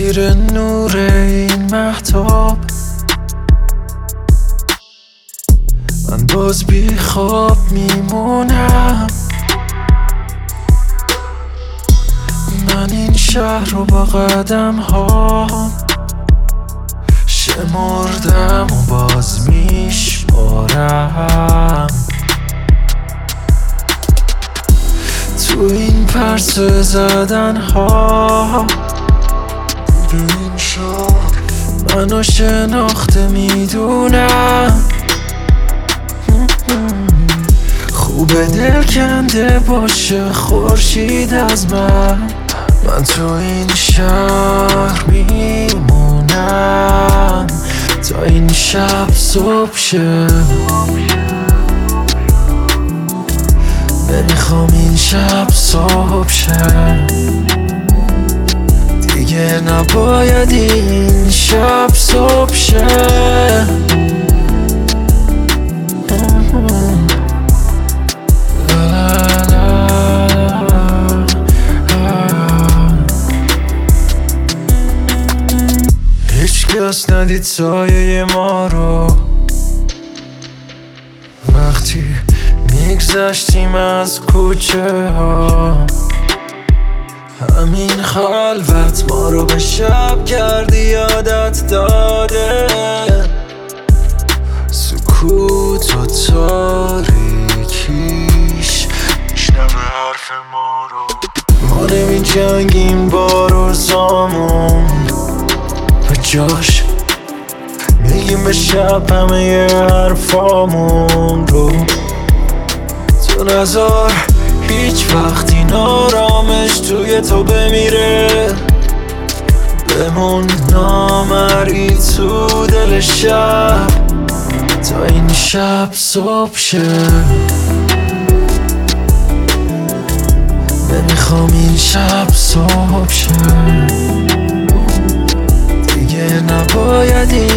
زیر نور این مهتاب من باز بی خواب میمونم. من این شهر رو با قدم ها شمردم و باز میشمارم. تو این پرسه زدن ها این شهر منو شناخته میدونم. خوبه دل کنده باشه خورشید از من تو این شهر میمونم تا این شب صبح شه. نمیخوام این شب صبح شه، دیگه نباید این شب صبح شه. هیچکس ندید سایه ما رو وقتی میگذشتیم از کوچه ها. همین خلوت ما رو به شب کردی یادت داده. سکوت و تاریکیش میشنوه حرف ما رو. ما نمی جنگیم با روزامون، به جاش میگیم به شب همه حرفامون رو. تو نذار هیچ وقت این آرامش توی تو بمیره. بمون نامری تو دل شب تا این شب صبح شه. نمیخوام این شب صبح شه، دیگه نباید